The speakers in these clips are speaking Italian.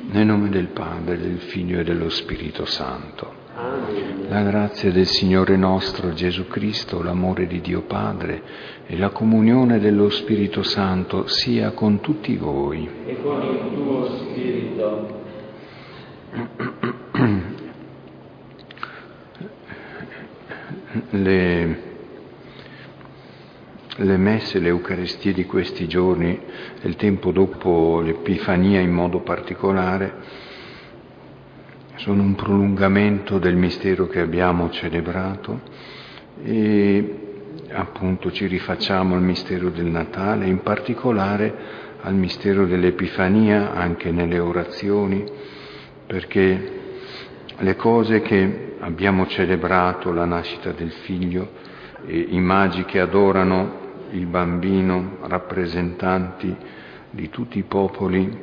Nel nome del Padre, del Figlio e dello Spirito Santo. Amen. La grazia del Signore nostro Gesù Cristo, l'amore di Dio Padre e la comunione dello Spirito Santo sia con tutti voi. E con il tuo spirito. Le messe, le Eucaristie di questi giorni, il tempo dopo l'Epifania in modo particolare, sono un prolungamento del mistero che abbiamo celebrato e appunto ci rifacciamo al mistero del Natale, in particolare al mistero dell'Epifania anche nelle orazioni, perché le cose che abbiamo celebrato, la nascita del Figlio, i magi che adorano il bambino, rappresentanti di tutti i popoli,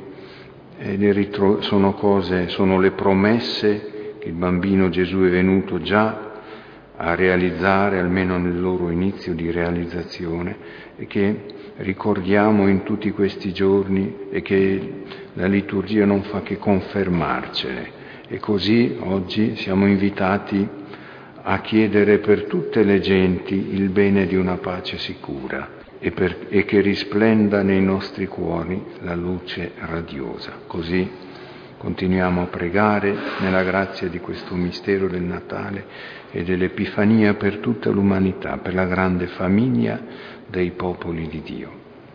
sono le promesse che il bambino Gesù è venuto già a realizzare, almeno nel loro inizio di realizzazione, e che ricordiamo in tutti questi giorni e che la liturgia non fa che confermarcele. E così oggi siamo invitati a chiedere per tutte le genti il bene di una pace sicura e che risplenda nei nostri cuori la luce radiosa. Così continuiamo a pregare nella grazia di questo mistero del Natale e dell'Epifania per tutta l'umanità, per la grande famiglia dei popoli di Dio.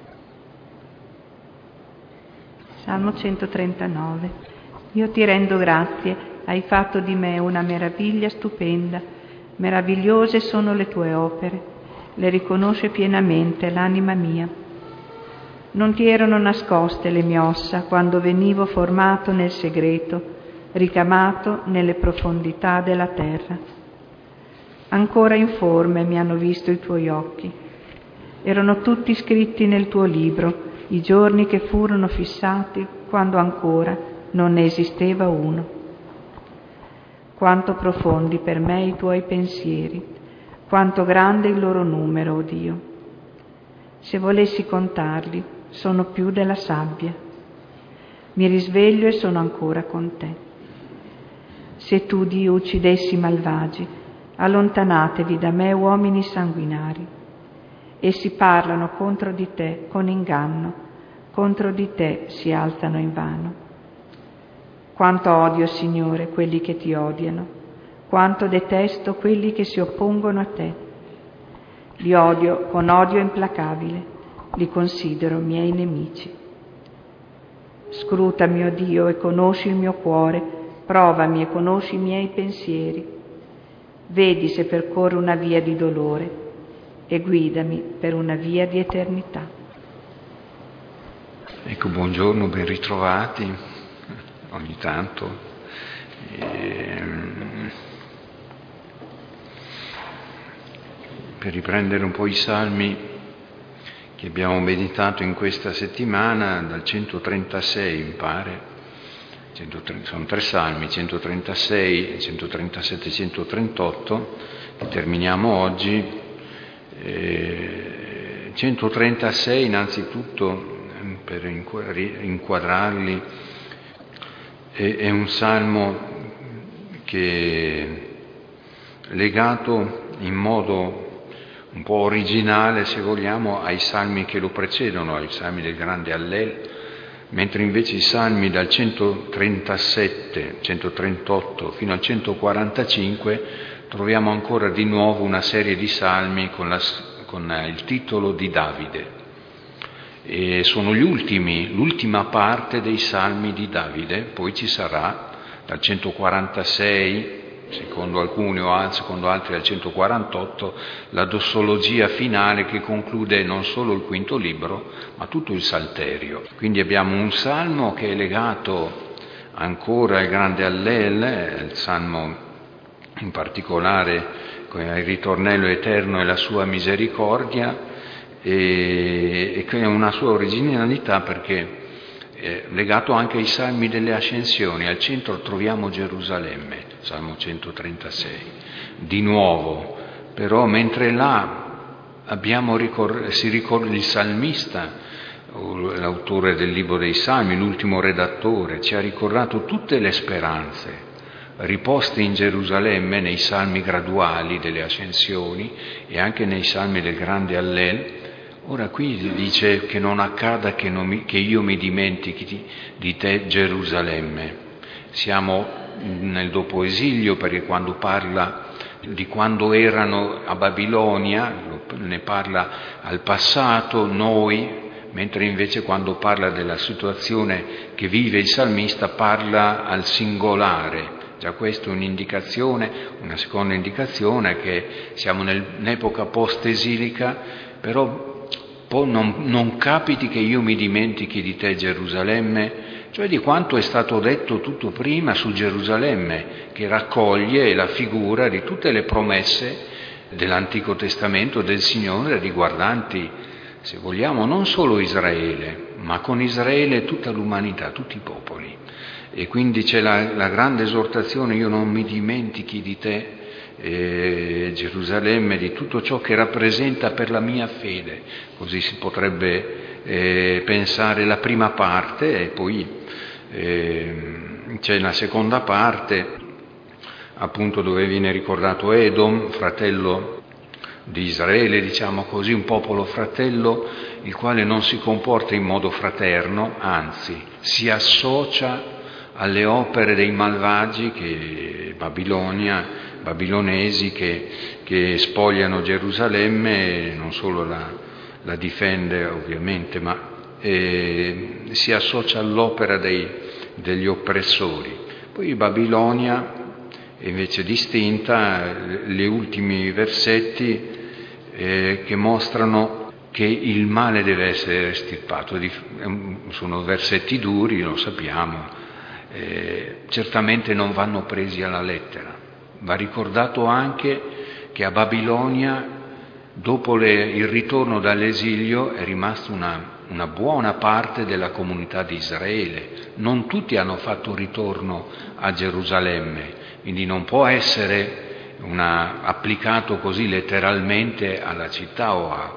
Salmo 139. Io ti rendo grazie, hai fatto di me una meraviglia stupenda, meravigliose sono le tue opere, le riconosce pienamente l'anima mia. Non ti erano nascoste le mie ossa quando venivo formato nel segreto, ricamato nelle profondità della terra. Ancora informe mi hanno visto i tuoi occhi. Erano tutti scritti nel tuo libro, i giorni che furono fissati quando ancora non ne esisteva uno. Quanto profondi per me i tuoi pensieri, quanto grande il loro numero, o Dio. Se volessi contarli, sono più della sabbia. Mi risveglio e sono ancora con te. Se tu, Dio, uccidessi i malvagi, allontanatevi da me uomini sanguinari. Essi parlano contro di te con inganno, contro di te si alzano invano. Quanto odio, Signore, quelli che ti odiano, quanto detesto quelli che si oppongono a te. Li odio con odio implacabile, li considero miei nemici. Scrutami, o Dio, e conosci il mio cuore, provami e conosci i miei pensieri. Vedi se percorro una via di dolore e guidami per una via di eternità. Ecco, buongiorno, ben ritrovati. Ogni tanto per riprendere un po' i salmi che abbiamo meditato in questa settimana, dal 136 mi pare, sono 3 salmi, 136, 137 e 138, che terminiamo oggi. 136 innanzitutto, per inquadrarli, è un salmo che è legato in modo un po' originale, se vogliamo, ai salmi che lo precedono, ai salmi del grande Allel, mentre invece i salmi dal 137, 138 fino al 145 troviamo ancora di nuovo una serie di salmi con il titolo di Davide. E sono l'ultima parte dei salmi di Davide, poi ci sarà dal 146, secondo alcuni o secondo altri al 148, la dossologia finale che conclude non solo il quinto libro, ma tutto il Salterio. Quindi abbiamo un salmo che è legato ancora al grande Allel, il salmo in particolare con il ritornello eterno e la sua misericordia, e che ha una sua originalità perché è legato anche ai salmi delle ascensioni. Al centro troviamo Gerusalemme, Salmo 136, di nuovo, però mentre là il salmista l'autore del libro dei Salmi, l'ultimo redattore, ci ha ricordato tutte le speranze riposte in Gerusalemme nei salmi graduali delle ascensioni e anche nei salmi del grande Allel. Ora qui dice che non accada che io mi dimentichi di te, Gerusalemme. Siamo nel dopo esilio, perché quando parla di quando erano a Babilonia ne parla al passato, noi, mentre invece quando parla della situazione che vive il salmista parla al singolare. Già questa è un'indicazione, una seconda indicazione, che siamo nell'epoca post-esilica, però poi non capiti che io mi dimentichi di te, Gerusalemme, cioè di quanto è stato detto tutto prima su Gerusalemme, che raccoglie la figura di tutte le promesse dell'Antico Testamento del Signore riguardanti, se vogliamo, non solo Israele, ma con Israele tutta l'umanità, tutti i popoli. E quindi c'è la grande esortazione: io non mi dimentichi di te, Gerusalemme, di tutto ciò che rappresenta per la mia fede. Così si potrebbe pensare la prima parte, e poi c'è la seconda parte, appunto, dove viene ricordato Edom, fratello di Israele, diciamo così, un popolo fratello, il quale non si comporta in modo fraterno, anzi si associa alle opere dei malvagi babilonesi che spogliano Gerusalemme, non solo la difende ovviamente, ma si associa all'opera degli oppressori. Poi Babilonia è invece distinta, gli ultimi versetti che mostrano che il male deve essere estirpato. Sono versetti duri, lo sappiamo, certamente non vanno presi alla lettera. Va ricordato anche che a Babilonia, dopo il ritorno dall'esilio, è rimasta una buona parte della comunità di Israele. Non tutti hanno fatto ritorno a Gerusalemme, quindi non può essere applicato così letteralmente alla città o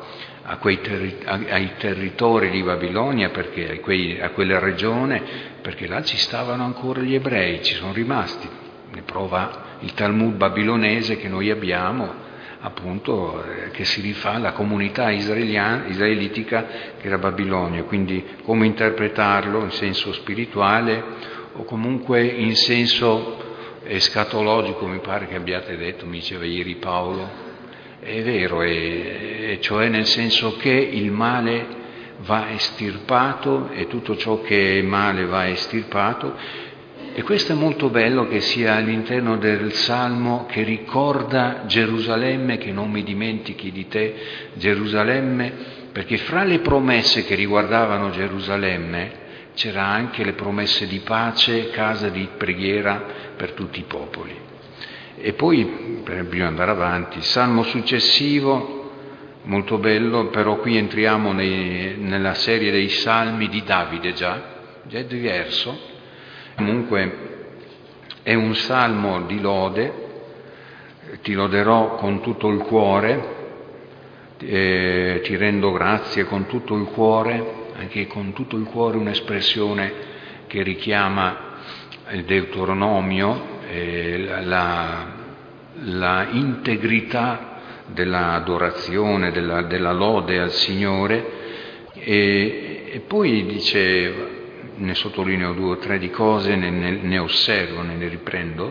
ai territori di Babilonia, perché a quella regione, perché là ci stavano ancora gli ebrei, ci sono rimasti. Ne prova il Talmud babilonese che noi abbiamo, appunto, che si rifà alla comunità israelitica che era Babilonia. Quindi come interpretarlo in senso spirituale o comunque in senso escatologico, mi pare che abbiate detto, mi diceva ieri Paolo. È vero, cioè nel senso che il male va estirpato e tutto ciò che è male va estirpato. E questo è molto bello che sia all'interno del Salmo che ricorda Gerusalemme, che non mi dimentichi di te, Gerusalemme, perché fra le promesse che riguardavano Gerusalemme c'era anche le promesse di pace, casa di preghiera per tutti i popoli. E poi, prima andare avanti, Salmo successivo, molto bello, però qui entriamo nella serie dei Salmi di Davide, già è diverso. Comunque è un salmo di lode: ti loderò con tutto il cuore, ti rendo grazie con tutto il cuore. Anche con tutto il cuore un'espressione che richiama il Deuteronomio, la integrità dell'adorazione, della lode al Signore. E poi dice, ne sottolineo 2 o 3 di cose, ne osservo, ne riprendo.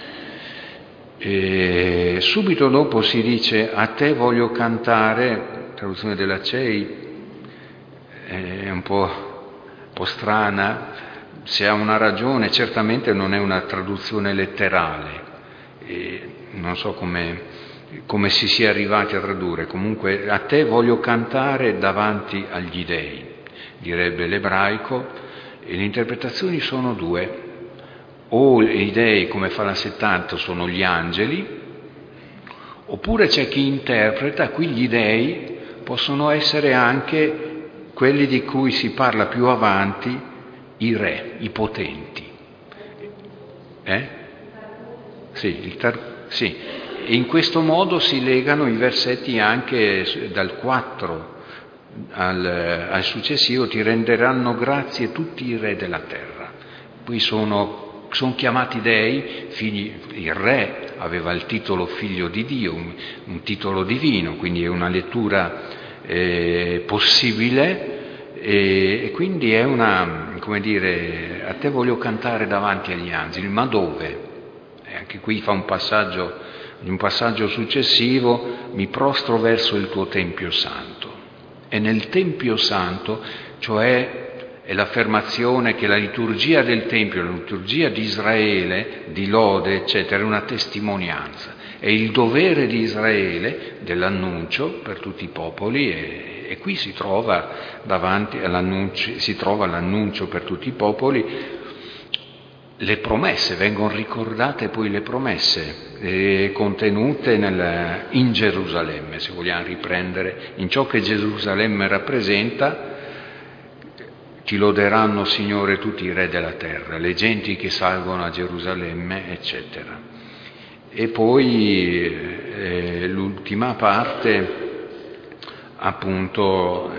E subito dopo si dice: a te voglio cantare, traduzione della CEI, è un po' strana, se ha una ragione, certamente non è una traduzione letterale, non so come si sia arrivati a tradurre. Comunque, a te voglio cantare davanti agli dei, direbbe l'ebraico, e le interpretazioni sono 2. O i dei, come fa la 70, sono gli angeli, oppure c'è chi interpreta, qui gli dei possono essere anche quelli di cui si parla più avanti, i re, i potenti. Sì, sì. E in questo modo si legano i versetti anche dal 4 al successivo, ti renderanno grazie tutti i re della terra. Poi sono chiamati dei, figli. Il re aveva il titolo figlio di Dio, un titolo divino, quindi è una lettura possibile, e quindi è una, come dire, a te voglio cantare davanti agli angeli, ma dove? Anche qui fa un passaggio successivo, mi prostro verso il tuo Tempio Santo. E nel Tempio Santo, cioè è l'affermazione che la liturgia del Tempio, la liturgia di Israele, di lode, eccetera, è una testimonianza. È il dovere di Israele dell'annuncio per tutti i popoli, e qui si trova davanti l'annuncio per tutti i popoli. Le promesse, vengono ricordate poi le promesse contenute in Gerusalemme, se vogliamo riprendere in ciò che Gerusalemme rappresenta. Ti loderanno, Signore, tutti i re della terra, le genti che salgono a Gerusalemme, eccetera. E poi l'ultima parte, appunto,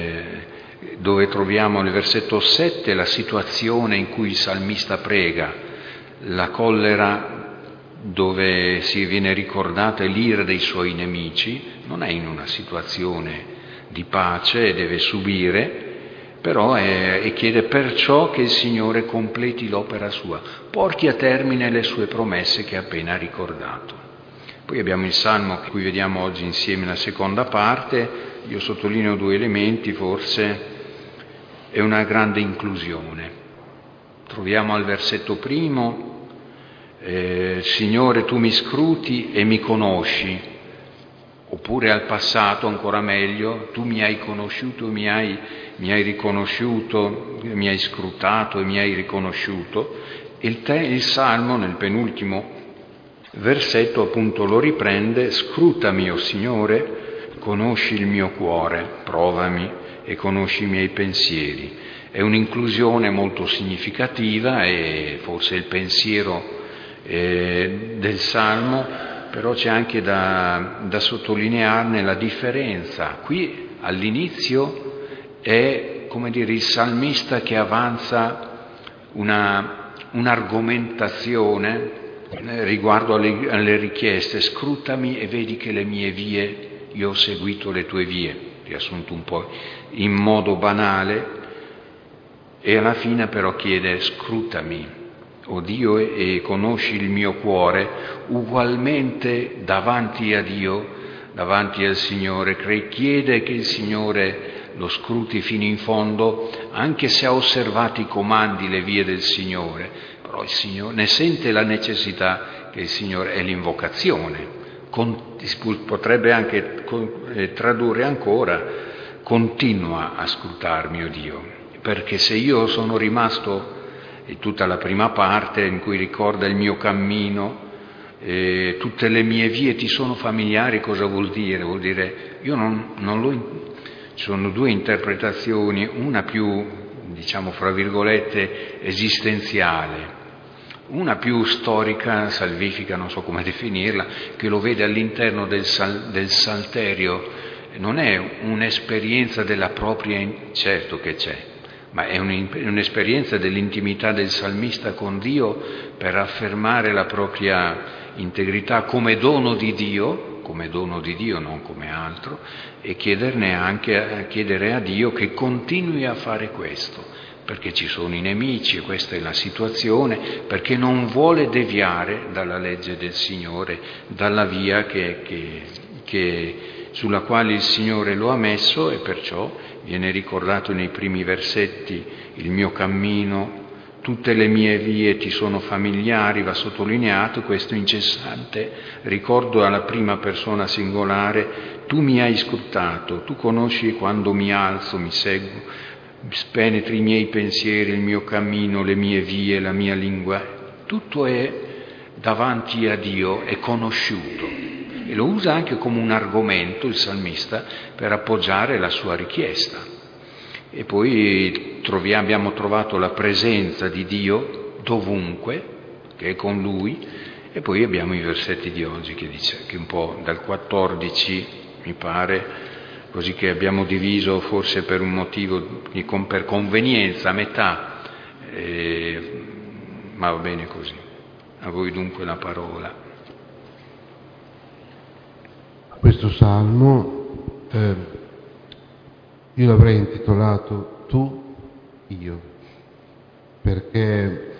dove troviamo nel versetto 7 la situazione in cui il salmista prega, la collera, dove si viene ricordata l'ira dei suoi nemici. Non è in una situazione di pace, deve subire, però e chiede perciò che il Signore completi l'opera sua, porti a termine le sue promesse che ha appena ricordato. Poi abbiamo il Salmo che qui vediamo oggi insieme la seconda parte. Io sottolineo due elementi, forse è una grande inclusione. Troviamo al versetto primo, Signore, tu mi scruti e mi conosci. Oppure al passato, ancora meglio, tu mi hai conosciuto, mi hai riconosciuto, mi hai scrutato e mi hai riconosciuto. Il Salmo, nel penultimo versetto, appunto lo riprende: scrutami, o Signore, conosci il mio cuore, provami e conosci i miei pensieri. È un'inclusione molto significativa, e forse il pensiero del Salmo. Però c'è anche da sottolinearne la differenza. Qui all'inizio è, come dire, il salmista che avanza un'argomentazione riguardo alle richieste. Scrutami e vedi che le mie vie, io ho seguito le tue vie, riassunto un po' in modo banale, e alla fine però chiede: scrutami, o Dio, e conosci il mio cuore. Ugualmente davanti a Dio, davanti al Signore, chiede che il Signore lo scruti fino in fondo, anche se ha osservato i comandi, le vie del Signore, però il Signore ne sente la necessità, che il Signore è l'invocazione. Potrebbe anche tradurre ancora: continua a scrutarmi, o Dio, perché se io sono rimasto, e tutta la prima parte in cui ricorda il mio cammino, tutte le mie vie ti sono familiari, cosa vuol dire? Vuol dire, io non lo. Ci sono due interpretazioni, una più, diciamo, fra virgolette, esistenziale, una più storica, salvifica, non so come definirla, che lo vede all'interno del Salterio. Non è un'esperienza della propria, certo che c'è, ma è un'esperienza dell'intimità del salmista con Dio, per affermare la propria integrità come dono di Dio, non come altro, e chiedere a Dio che continui a fare questo, perché ci sono i nemici, e questa è la situazione, perché non vuole deviare dalla legge del Signore, dalla via sulla quale il Signore lo ha messo, e perciò viene ricordato nei primi versetti: il mio cammino, tutte le mie vie ti sono familiari. Va sottolineato questo incessante ricordo alla prima persona singolare: tu mi hai scrutato, tu conosci quando mi alzo, mi seguo, penetri i miei pensieri, il mio cammino, le mie vie, la mia lingua. Tutto è davanti a Dio, è conosciuto. E lo usa anche come un argomento il salmista per appoggiare la sua richiesta. E poi abbiamo trovato la presenza di Dio dovunque, che è con lui, e poi abbiamo i versetti di oggi che dice, che un po' dal 14, mi pare, così che abbiamo diviso forse per un motivo, per convenienza, a metà, ma va bene così. A voi dunque la parola. Questo salmo io l'avrei intitolato Tu, io, perché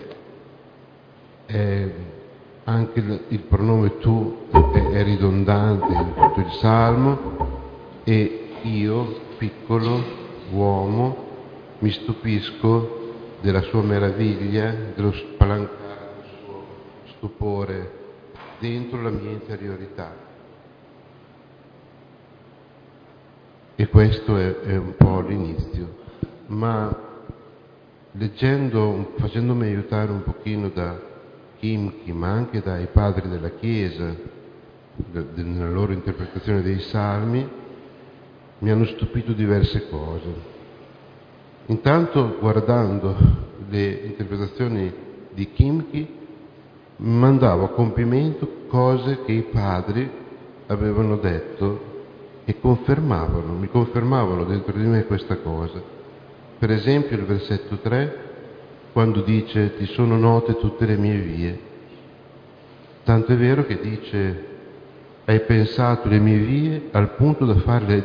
anche il pronome tu è ridondante in tutto il salmo, e io, piccolo uomo, mi stupisco della sua meraviglia, dello spalancare del suo stupore dentro la mia interiorità. E questo è un po' l'inizio. Ma leggendo, facendomi aiutare un pochino da Kimchi, ma anche dai padri della Chiesa, nella loro interpretazione dei Salmi, mi hanno stupito diverse cose. Intanto, guardando le interpretazioni di Kimchi, mandavo a compimento cose che i padri avevano detto e mi confermavano dentro di me questa cosa. Per esempio il versetto 3, quando dice ti sono note tutte le mie vie. Tanto è vero che dice hai pensato le mie vie al punto da farle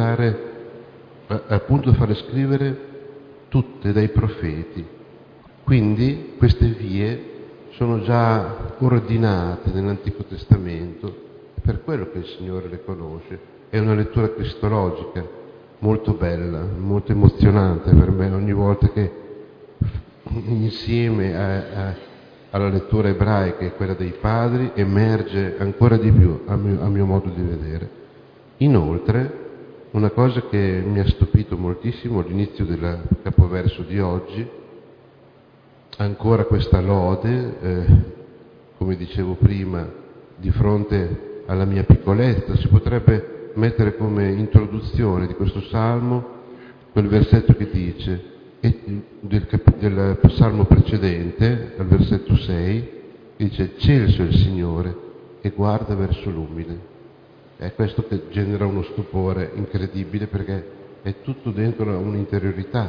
scrivere tutte dai profeti. Quindi queste vie sono già ordinate nell'Antico Testamento, è per quello che il Signore le conosce. È una lettura cristologica molto bella, molto emozionante per me ogni volta che insieme alla lettura ebraica e quella dei padri emerge ancora di più a mio modo di vedere. Inoltre, una cosa che mi ha stupito moltissimo all'inizio del capoverso di oggi, ancora questa lode, come dicevo prima, di fronte alla mia piccolezza. Si potrebbe mettere come introduzione di questo salmo quel versetto che dice, del salmo precedente, al versetto 6, dice «Celso è il Signore e guarda verso l'umile». È questo che genera uno stupore incredibile, perché è tutto dentro un'interiorità.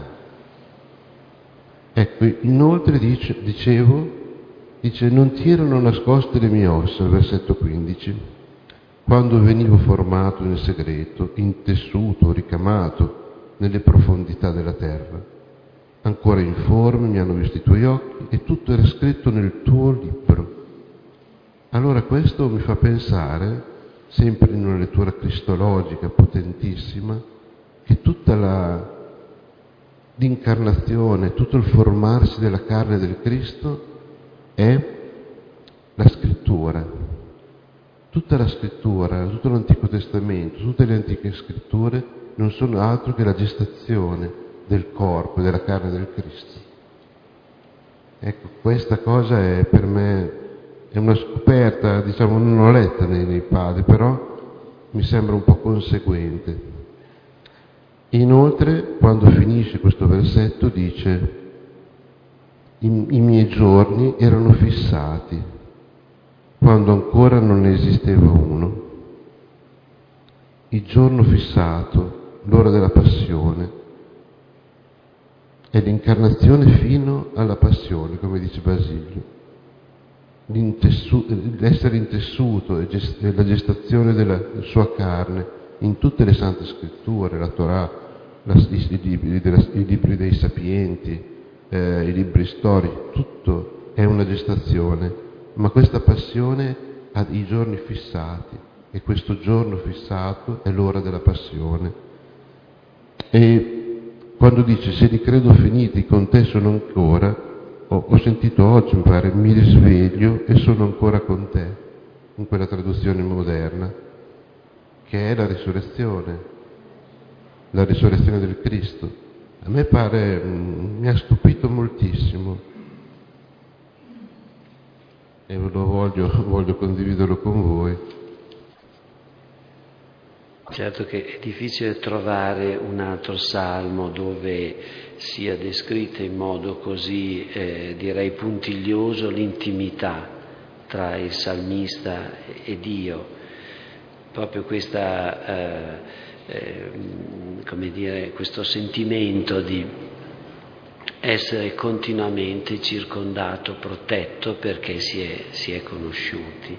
Ecco, inoltre dice «Non ti erano nascoste le mie ossa», al versetto 15, quando venivo formato nel segreto, intessuto, ricamato nelle profondità della terra. Ancora informe mi hanno visto i tuoi occhi e tutto era scritto nel tuo libro. Allora questo mi fa pensare, sempre in una lettura cristologica potentissima, che tutta l'incarnazione, tutto il formarsi della carne del Cristo è la scrittura. Tutta la scrittura, tutto l'Antico Testamento, tutte le antiche scritture non sono altro che la gestazione del corpo e della carne del Cristo. Ecco, questa cosa è per me è una scoperta, diciamo, non l'ho letta nei padri, però mi sembra un po' conseguente. Inoltre, quando finisce questo versetto, dice i miei giorni erano fissati quando ancora non ne esisteva uno. Il giorno fissato, l'ora della passione, è l'incarnazione fino alla passione, come dice Basilio. L'essere intessuto e la gestazione della sua carne in tutte le sante scritture, la Torah, i libri dei sapienti, i libri storici, tutto è una gestazione. Ma questa passione ha i giorni fissati, e questo giorno fissato è l'ora della passione. E quando dice se li credo finiti con te sono ancora, ho sentito oggi, mi pare, mi risveglio e sono ancora con te, in quella traduzione moderna, che è la risurrezione del Cristo. A me pare, mi ha stupito moltissimo. E voglio condividerlo con voi. Certo che è difficile trovare un altro salmo dove sia descritta in modo così, direi, puntiglioso l'intimità tra il salmista e Dio. Proprio questa come dire, questo sentimento di essere continuamente circondato, protetto, perché si è conosciuti.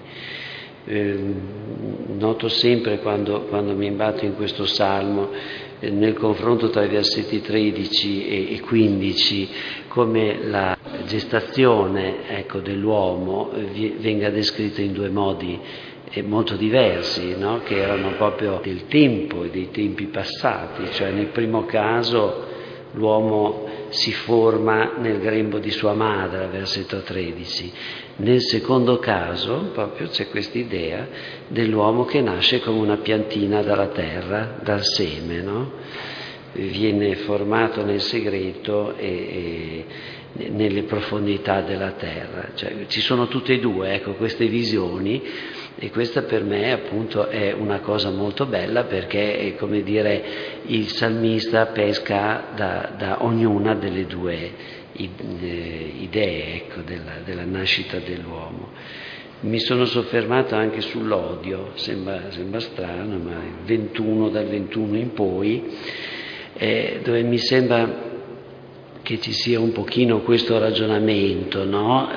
Noto sempre quando mi imbatto in questo salmo, nel confronto tra i versetti 13 e 15, come la gestazione, dell'uomo venga descritta in due modi molto diversi, no? Che erano proprio del tempo e dei tempi passati. Cioè, nel primo caso l'uomo si forma nel grembo di sua madre, versetto 13. Nel secondo caso proprio c'è questa idea dell'uomo che nasce come una piantina dalla terra, dal seme, no? Viene formato nel segreto e nelle profondità della terra. Cioè, ci sono tutte e due, queste visioni, e questa per me appunto è una cosa molto bella, perché è come dire, il salmista pesca da ognuna delle due idee della nascita dell'uomo. Mi sono soffermato anche sull'odio, sembra strano, ma dal 21 in poi, dove mi sembra che ci sia un pochino questo ragionamento, no?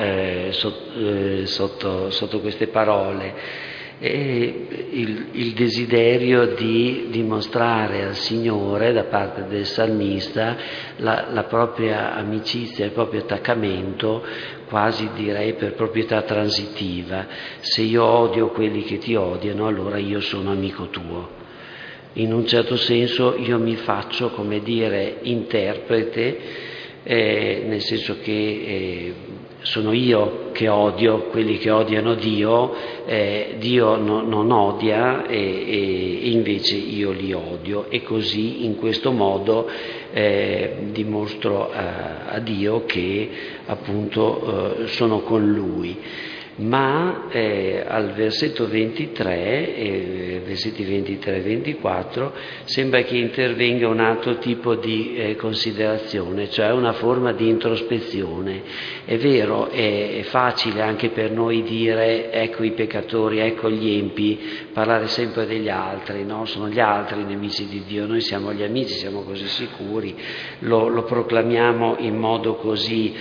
Sotto queste parole, il desiderio di dimostrare al Signore da parte del salmista la propria amicizia, il proprio attaccamento, quasi direi per proprietà transitiva. Se io odio quelli che ti odiano, allora io sono amico tuo. In un certo senso io mi faccio, come dire, interprete, nel senso che sono io che odio quelli che odiano Dio, Dio non odia e invece io li odio, e così in questo modo dimostro a Dio che appunto sono con Lui. Ma al versetto 23, versetti 23 e 24, sembra che intervenga un altro tipo di considerazione, cioè una forma di introspezione. È vero, è facile anche per noi dire ecco i peccatori, ecco gli empi, parlare sempre degli altri, no? Sono gli altri i nemici di Dio, noi siamo gli amici, siamo così sicuri, lo proclamiamo in modo così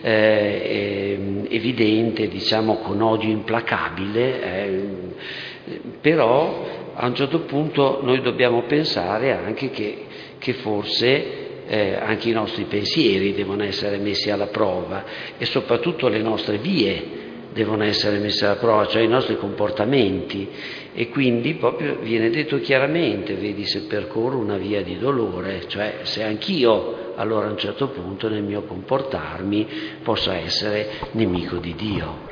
evidente, diciamo con odio implacabile, però a un certo punto noi dobbiamo pensare anche che forse anche i nostri pensieri devono essere messi alla prova, e soprattutto le nostre vie devono essere messe alla prova, cioè i nostri comportamenti, e quindi proprio viene detto chiaramente: vedi se percorro una via di dolore, cioè se anch'io allora a un certo punto nel mio comportarmi possa essere nemico di Dio.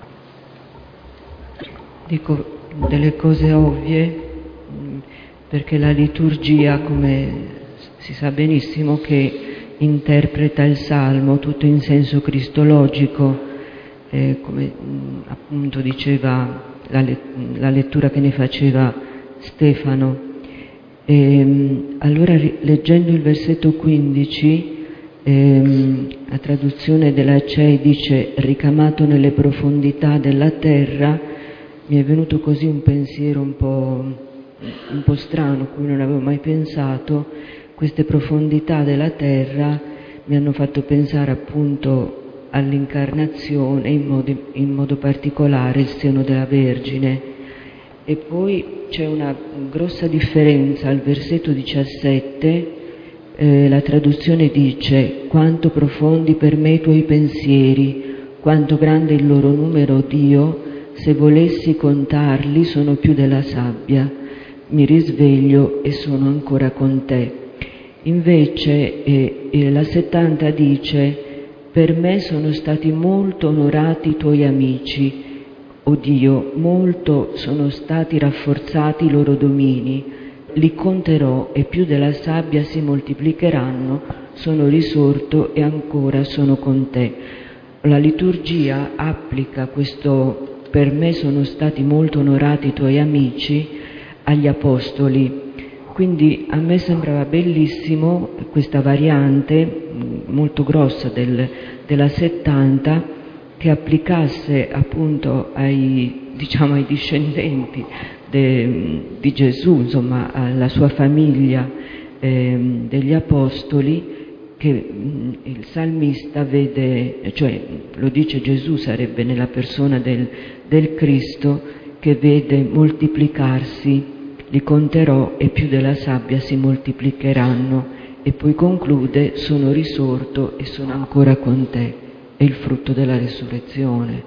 Dico delle cose ovvie, perché la liturgia, come si sa benissimo, che interpreta il Salmo tutto in senso cristologico, come appunto diceva la lettura che ne faceva Stefano. Allora, leggendo il versetto 15, la traduzione della CEI dice ricamato nelle profondità della terra. Mi è venuto così un pensiero un po' strano, cui non avevo mai pensato. Queste profondità della terra mi hanno fatto pensare appunto all'incarnazione, in modo particolare il seno della Vergine. E poi c'è una grossa differenza al versetto 17. La traduzione dice: quanto profondi per me i tuoi pensieri, quanto grande il loro numero, Dio, se volessi contarli sono più della sabbia, mi risveglio e sono ancora con te. Invece la 70 dice: per me sono stati molto onorati i tuoi amici, o Dio, molto sono stati rafforzati i loro domini, li conterò e più della sabbia si moltiplicheranno, sono risorto e ancora sono con te. La liturgia applica questo per me sono stati molto onorati i tuoi amici agli apostoli. Quindi a me sembrava bellissimo questa variante molto grossa della 70, che applicasse appunto ai discendenti di Gesù, insomma, alla sua famiglia degli apostoli, che il salmista vede, cioè lo dice Gesù, sarebbe nella persona del Cristo, che vede moltiplicarsi, li conterò e più della sabbia si moltiplicheranno, e poi conclude: sono risorto e sono ancora con te. È il frutto della resurrezione.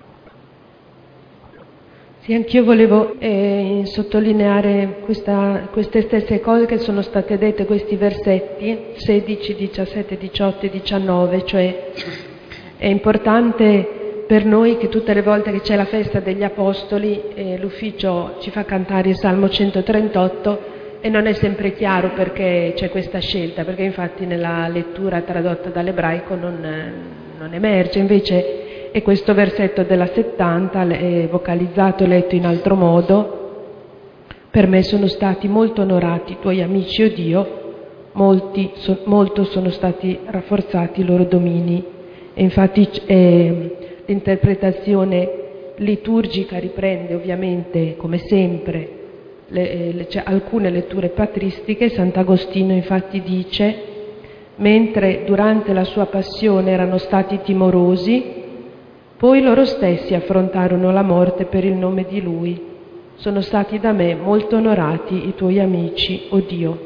Sì, anch'io volevo sottolineare queste stesse cose che sono state dette, questi versetti 16, 17, 18 e 19, cioè è importante per noi che tutte le volte che c'è la festa degli Apostoli l'ufficio ci fa cantare il Salmo 138 e non è sempre chiaro perché c'è questa scelta, perché infatti nella lettura tradotta dall'ebraico non emerge, invece è questo versetto della 70, vocalizzato e letto in altro modo: per me sono stati molto onorati i tuoi amici, o Dio, molto sono stati rafforzati i loro domini. E infatti l'interpretazione liturgica riprende ovviamente, come sempre, alcune letture patristiche. Sant'Agostino infatti dice: mentre durante la sua passione erano stati timorosi, poi loro stessi affrontarono la morte per il nome di Lui. Sono stati da me molto onorati i tuoi amici, o Dio.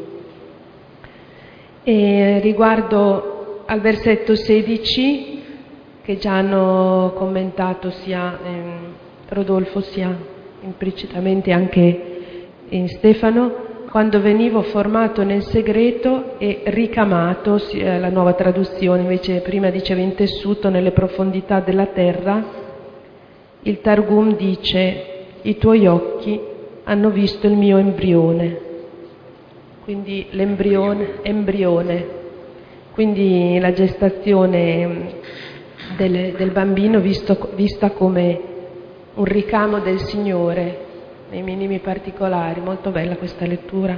E riguardo al versetto 16, che già hanno commentato sia Rodolfo sia implicitamente anche in Stefano: quando venivo formato nel segreto e ricamato, la nuova traduzione invece prima diceva intessuto nelle profondità della terra, il Targum dice: i tuoi occhi hanno visto il mio embrione. Quindi embrione, quindi la gestazione del bambino vista come un ricamo del Signore nei minimi particolari. Molto bella questa lettura.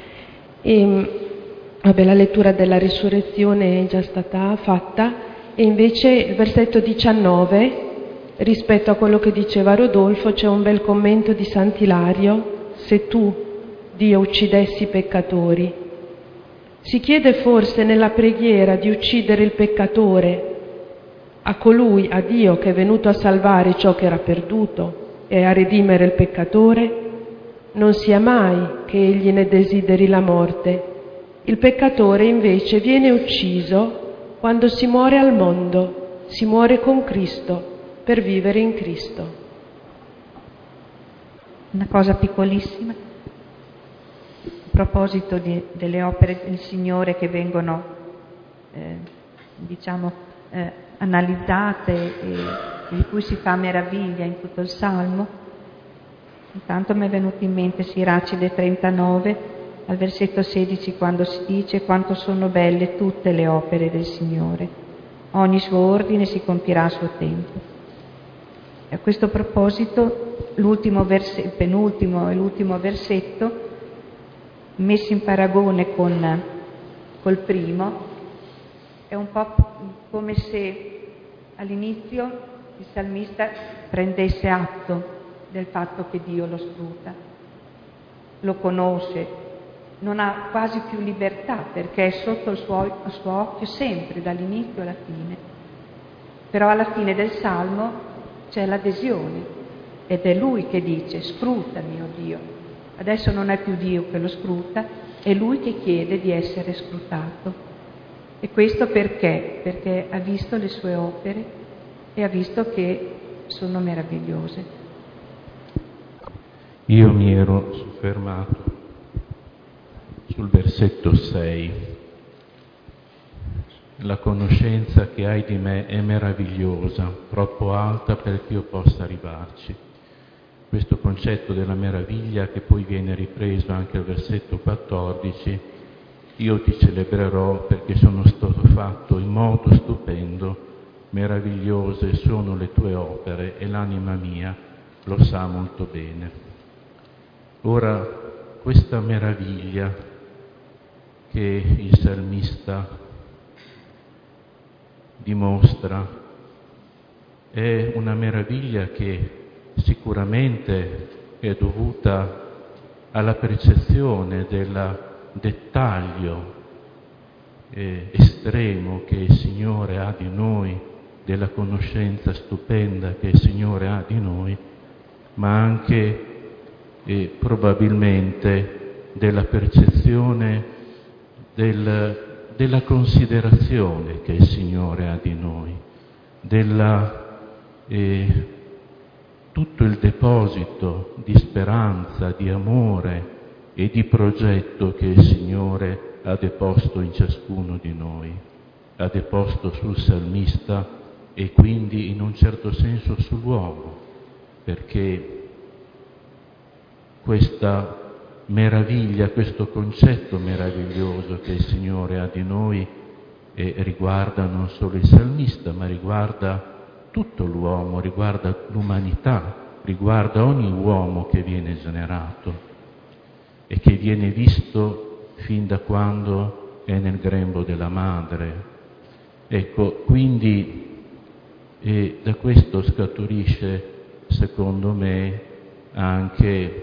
La lettura della risurrezione è già stata fatta, e invece il versetto 19, rispetto a quello che diceva Rodolfo, c'è un bel commento di Sant'Ilario: se tu, Dio, uccidessi i peccatori. Si chiede forse nella preghiera di uccidere il peccatore a colui, a Dio, che è venuto a salvare ciò che era perduto e a redimere il peccatore? Non sia mai che egli ne desideri la morte. Il peccatore invece viene ucciso quando si muore al mondo, si muore con Cristo per vivere in Cristo. Una cosa piccolissima, a proposito delle opere del Signore che vengono analizzate e di cui si fa meraviglia in tutto il Salmo. Intanto mi è venuto in mente Siracide 39, al versetto 16, quando si dice: quanto sono belle tutte le opere del Signore, ogni suo ordine si compirà a suo tempo. E a questo proposito il penultimo e l'ultimo versetto, messi in paragone col primo, è un po' come se all'inizio il salmista prendesse atto del fatto che Dio lo scruta, lo conosce, non ha quasi più libertà perché è sotto il suo occhio sempre, dall'inizio alla fine. Però alla fine del Salmo c'è l'adesione ed è lui che dice: scrutami, o Dio. Adesso non è più Dio che lo scruta, è lui che chiede di essere scrutato. E questo perché? Perché ha visto le sue opere e ha visto che sono meravigliose. Io mi ero soffermato sul versetto 6. La conoscenza che hai di me è meravigliosa, troppo alta perché io possa arrivarci. Questo concetto della meraviglia, che poi viene ripreso anche al versetto 14, io ti celebrerò perché sono stato fatto in modo stupendo, meravigliose sono le tue opere e l'anima mia lo sa molto bene. Ora, questa meraviglia che il salmista dimostra è una meraviglia che sicuramente è dovuta alla percezione del dettaglio estremo che il Signore ha di noi, della conoscenza stupenda che il Signore ha di noi, ma anche probabilmente della percezione della considerazione che il Signore ha di noi, tutto il deposito di speranza, di amore e di progetto che il Signore ha deposto in ciascuno di noi, ha deposto sul salmista e quindi in un certo senso sull'uomo, perché questa meraviglia, questo concetto meraviglioso che il Signore ha di noi riguarda non solo il salmista, ma riguarda tutto l'uomo, riguarda l'umanità, riguarda ogni uomo che viene generato e che viene visto fin da quando è nel grembo della madre. Ecco, quindi da questo scaturisce, secondo me, anche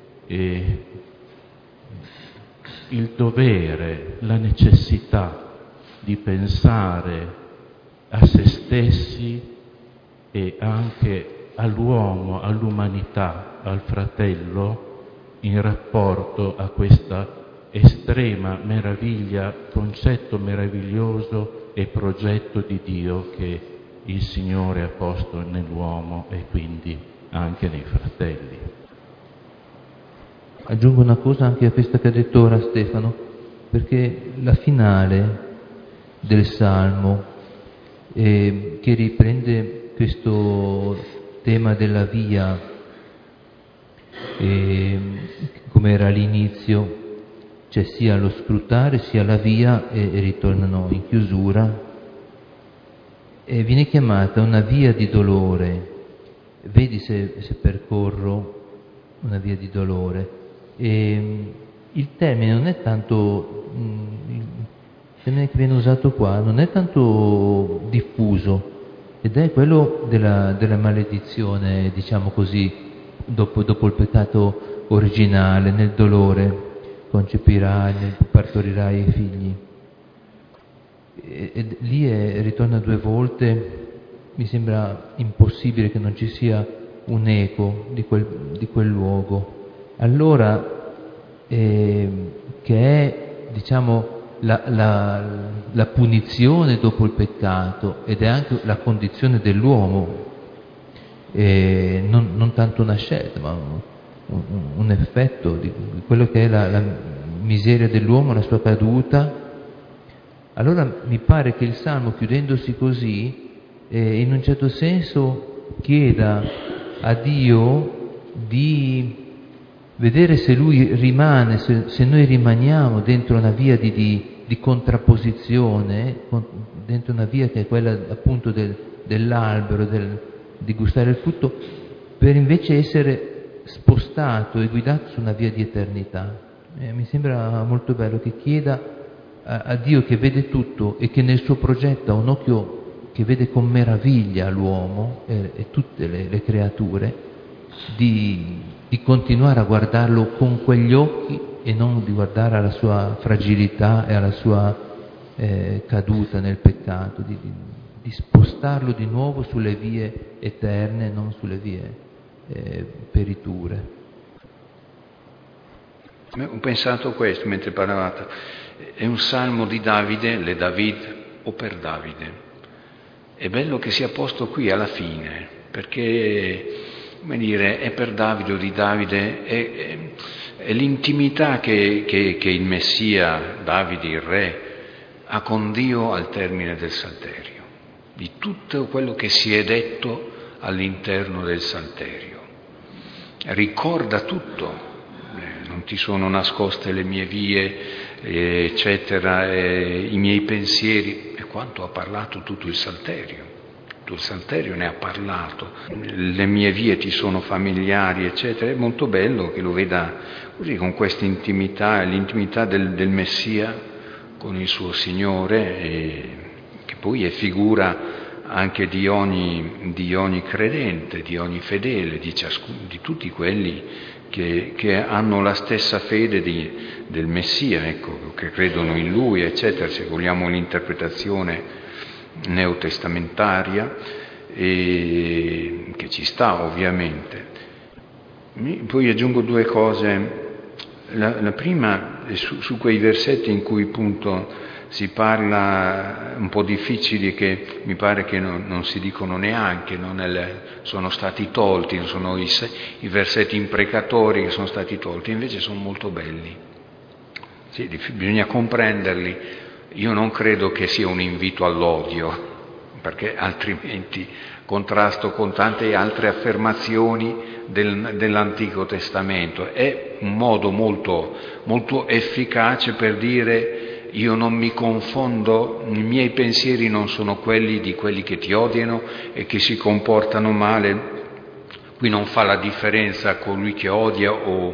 il dovere, la necessità di pensare a se stessi e anche all'uomo, all'umanità, al fratello, in rapporto a questa estrema meraviglia, concetto meraviglioso e progetto di Dio che il Signore ha posto nell'uomo e quindi anche nei fratelli. Aggiungo una cosa anche a questa che ha detto ora Stefano, perché la finale del Salmo che riprende questo tema della via, come era all'inizio, cioè sia lo scrutare sia la via e ritornano in chiusura, e viene chiamata una via di dolore. Vedi se percorro una via di dolore. E il termine non è tanto, il termine che viene usato qua non è tanto diffuso, ed è quello della maledizione, diciamo così, dopo il peccato originale, nel dolore concepirai, partorirai i figli. E lì ritorna 2 volte, mi sembra impossibile che non ci sia un eco di quel luogo. Allora, che è, diciamo, la punizione dopo il peccato, ed è anche la condizione dell'uomo, non tanto una scelta, ma un effetto di quello che è la miseria dell'uomo, la sua caduta. Allora mi pare che il Salmo, chiudendosi così, in un certo senso chieda a Dio di vedere se Lui rimane, se noi rimaniamo dentro una via di contrapposizione, dentro una via che è quella appunto dell'albero, di gustare il frutto, per invece essere spostato e guidato su una via di eternità. Mi sembra molto bello che chieda a Dio, che vede tutto e che nel suo progetto ha un occhio che vede con meraviglia l'uomo e tutte le creature, di continuare a guardarlo con quegli occhi e non di guardare alla sua fragilità e alla sua caduta nel peccato, di spostarlo di nuovo sulle vie eterne, non sulle vie periture. Ho pensato a questo mentre parlavate. È un salmo di Davide, le David o per Davide. È bello che sia posto qui alla fine, perché, come dire, è per Davide o di Davide, è l'intimità che il Messia, Davide il re, ha con Dio al termine del Salterio, di tutto quello che si è detto all'interno del Salterio. Ricorda tutto. Non ti sono nascoste le mie vie, eccetera, i miei pensieri, e quanto ha parlato tutto il Salterio. Tutto il Salterio ne ha parlato. Le mie vie ti sono familiari, eccetera. È molto bello che lo veda così, con questa intimità, l'intimità del Messia con il suo Signore, che poi è figura anche di ogni credente, di ogni fedele, di tutti quelli che hanno la stessa fede del Messia, ecco, che credono in Lui, eccetera, se vogliamo l'interpretazione neotestamentaria, e che ci sta ovviamente. Poi aggiungo due cose. La prima è su quei versetti in cui appunto si parla un po' difficili, che mi pare che non si dicono neanche, sono stati tolti, sono i versetti imprecatori che sono stati tolti, invece sono molto belli. Sì, bisogna comprenderli. Io non credo che sia un invito all'odio, perché altrimenti contrasto con tante altre affermazioni dell'Antico Testamento. È un modo molto, molto efficace per dire: io non mi confondo, i miei pensieri non sono quelli di quelli che ti odiano e che si comportano male. Qui non fa la differenza colui che odia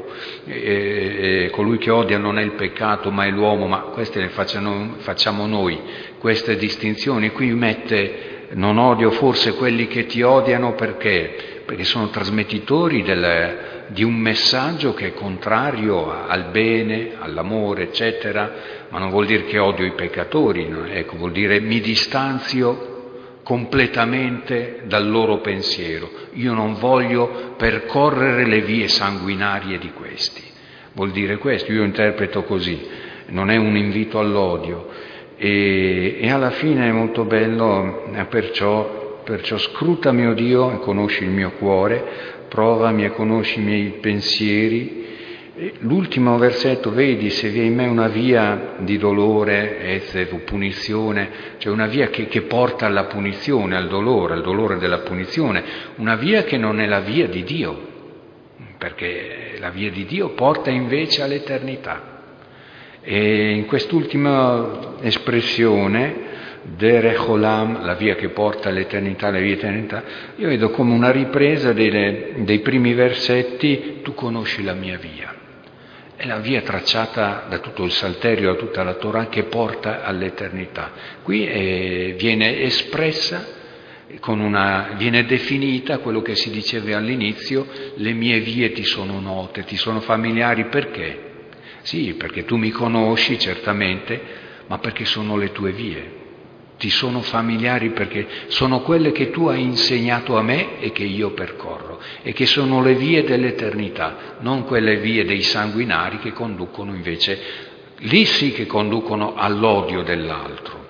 colui che odia non è il peccato ma è l'uomo, ma queste le facciamo noi, queste distinzioni. Qui mette: non odio forse quelli che ti odiano, perché sono trasmettitori di un messaggio che è contrario al bene, all'amore, eccetera, ma non vuol dire che odio i peccatori, no? Ecco, vuol dire mi distanzio completamente dal loro pensiero. Io non voglio percorrere le vie sanguinarie di questi. Vuol dire questo, io interpreto così, non è un invito all'odio. E alla fine è molto bello, perciò scrutami, o Dio, e conosci il mio cuore, provami e conosci i miei pensieri. L'ultimo versetto: vedi se vi è in me una via di dolore, o punizione, cioè una via che porta alla punizione, al dolore della punizione, una via che non è la via di Dio, perché la via di Dio porta invece all'eternità. E in quest'ultima espressione, Derech Olam, la via che porta all'eternità, la via eternità, io vedo come una ripresa dei primi versetti: tu conosci la mia via. È la via tracciata da tutto il Salterio, da tutta la Torah, che porta all'eternità. Qui viene espressa, viene definita quello che si diceva all'inizio: le mie vie ti sono note, ti sono familiari. Perché? Sì, perché tu mi conosci certamente, ma perché sono le tue vie. Ti sono familiari perché sono quelle che tu hai insegnato a me e che io percorro, e che sono le vie dell'eternità, non quelle vie dei sanguinari che conducono invece, lì sì che conducono all'odio dell'altro.